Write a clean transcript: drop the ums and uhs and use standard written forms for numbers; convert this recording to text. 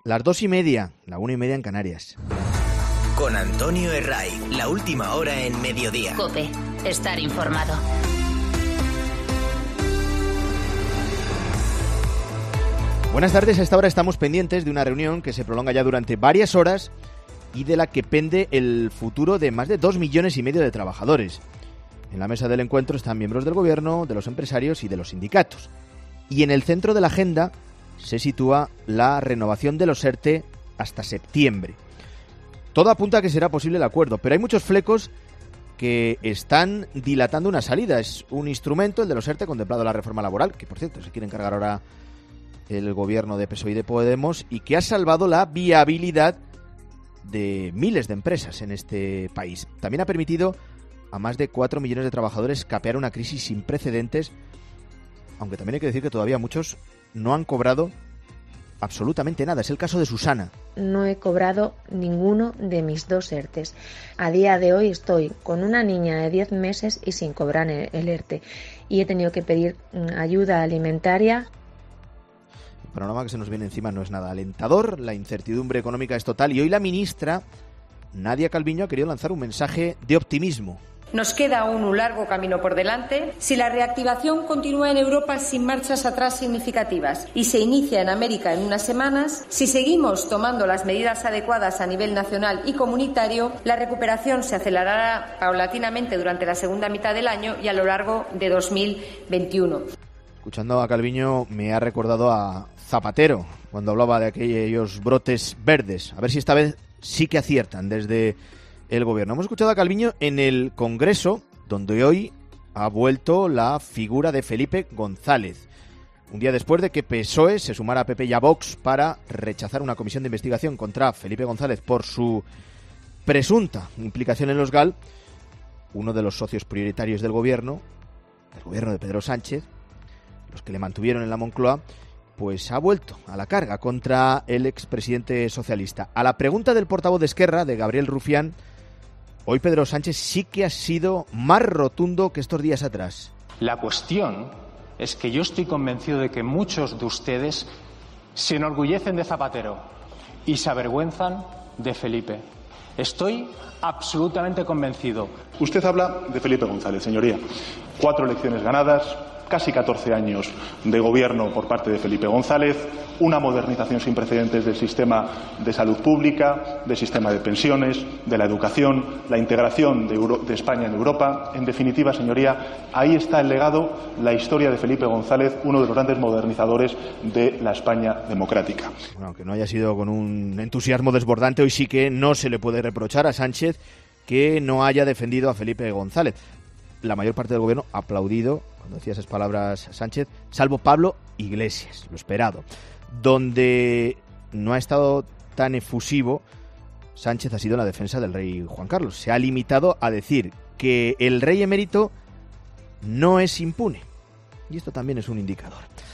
Las 2:30, la 1:30 en Canarias. Con Antonio Herray, la última hora en Mediodía. COPE, estar informado. Buenas tardes, a esta hora estamos pendientes de una reunión que se prolonga ya durante varias horas y de la que pende el futuro de más de 2,5 millones de trabajadores. En la mesa del encuentro están miembros del gobierno, de los empresarios y de los sindicatos. Y en el centro de la agenda se sitúa la renovación de los ERTE hasta septiembre. Todo apunta a que será posible el acuerdo, pero hay muchos flecos que están dilatando una salida. Es un instrumento, el de los ERTE, contemplado en la reforma laboral, que por cierto se quiere encargar ahora el gobierno de PSOE y de Podemos, y que ha salvado la viabilidad de miles de empresas en este país. También ha permitido a más de 4 millones de trabajadores capear una crisis sin precedentes, aunque también hay que decir que todavía muchos no han cobrado absolutamente nada. Es el caso de Susana. No he cobrado ninguno de mis 2 ERTEs. A día de hoy estoy con una niña de 10 meses y sin cobrar el ERTE. Y he tenido que pedir ayuda alimentaria. El panorama que se nos viene encima no es nada alentador, la incertidumbre económica es total y hoy la ministra Nadia Calviño ha querido lanzar un mensaje de optimismo. Nos queda aún un largo camino por delante. Si la reactivación continúa en Europa sin marchas atrás significativas y se inicia en América en unas semanas, si seguimos tomando las medidas adecuadas a nivel nacional y comunitario, la recuperación se acelerará paulatinamente durante la segunda mitad del año y a lo largo de 2021. Escuchando a Calviño me ha recordado a Zapatero cuando hablaba de aquellos brotes verdes. A ver si esta vez sí que aciertan desde el gobierno. Hemos escuchado a Calviño en el Congreso, donde hoy ha vuelto la figura de Felipe González. Un día después de que PSOE se sumara a PP y a Vox para rechazar una comisión de investigación contra Felipe González por su presunta implicación en los GAL, uno de los socios prioritarios del gobierno de Pedro Sánchez, los que le mantuvieron en la Moncloa, pues ha vuelto a la carga contra el expresidente socialista. A la pregunta del portavoz de Esquerra, de Gabriel Rufián, hoy Pedro Sánchez sí que ha sido más rotundo que estos días atrás. La cuestión es que yo estoy convencido de que muchos de ustedes se enorgullecen de Zapatero y se avergüenzan de Felipe. Estoy absolutamente convencido. Usted habla de Felipe González, señoría. 4 elecciones ganadas, casi 14 años de gobierno por parte de Felipe González, una modernización sin precedentes del sistema de salud pública, del sistema de pensiones, de la educación, la integración de España en Europa. En definitiva, señoría, ahí está el legado, la historia de Felipe González, uno de los grandes modernizadores de la España democrática. Bueno, aunque no haya sido con un entusiasmo desbordante, hoy sí que no se le puede reprochar a Sánchez que no haya defendido a Felipe González. La mayor parte del gobierno ha aplaudido cuando decía esas palabras Sánchez, salvo Pablo Iglesias, lo esperado. Donde no ha estado tan efusivo Sánchez ha sido en la defensa del rey Juan Carlos. Se ha limitado a decir que el rey emérito no es impune. Y esto también es un indicador.